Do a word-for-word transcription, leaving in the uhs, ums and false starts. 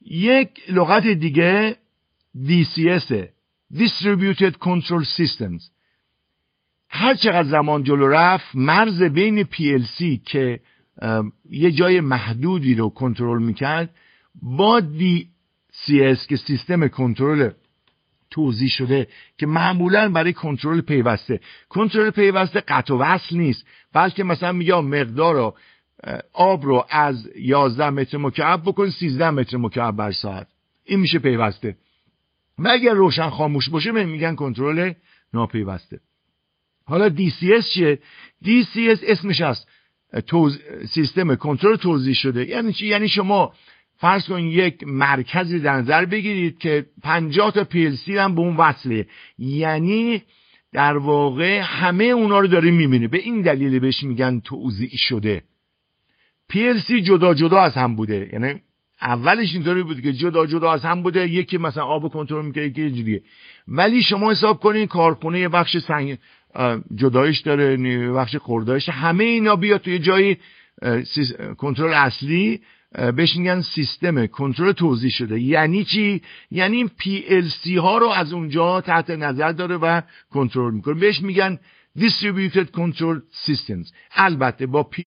یک لغت دیگه دی سی اس Distributed Control Systems. هر چقدر زمان جلو رفت مرز بین پی ال سی که یه جای محدودی رو کنترل میکرد با دی سی اس که سیستم کنترل توزیع شده که معمولا برای کنترل پیوسته، کنترل پیوسته قطع و وصل نیست، بلکه مثلا میگه مقدار رو آب رو از یازده متر مکعب بکن سیزده متر مکعب بر ساعت، این میشه پیوسته. و اگر روشن خاموش باشه میگن کنترل ناپیوسته. حالا دی سی اس چیه؟ دی سی اس اسمش هست توز... سیستم کنترل توزیع شده. یعنی چی؟ یعنی شما فرض کنید یک مرکزی در نظر بگیرید که پنجاه تا پی ال سی هم به اون وصله، یعنی در واقع همه اونا رو داره میبینه. به این دلیل بهش میگن توزیع شده. پی ال سی جدا جدا از هم بوده، یعنی اولش اینطوری بود که جدا جدا از هم بوده، یکی مثلا آب کنترل میکنه یکی اینجوریه. ولی شما حساب کنید کارخونه یه بخش سنگ جدایش داره، بخش خوردایش، همه اینا بیاد توی جای کنترل اصلی، بهش میگن سیستم کنترل توزیع شده. یعنی چی؟ یعنی پی ال سی ها رو از اونجا تحت نظر داره و کنترل میکنه. بهش میگن Distributed Control Systems. البته با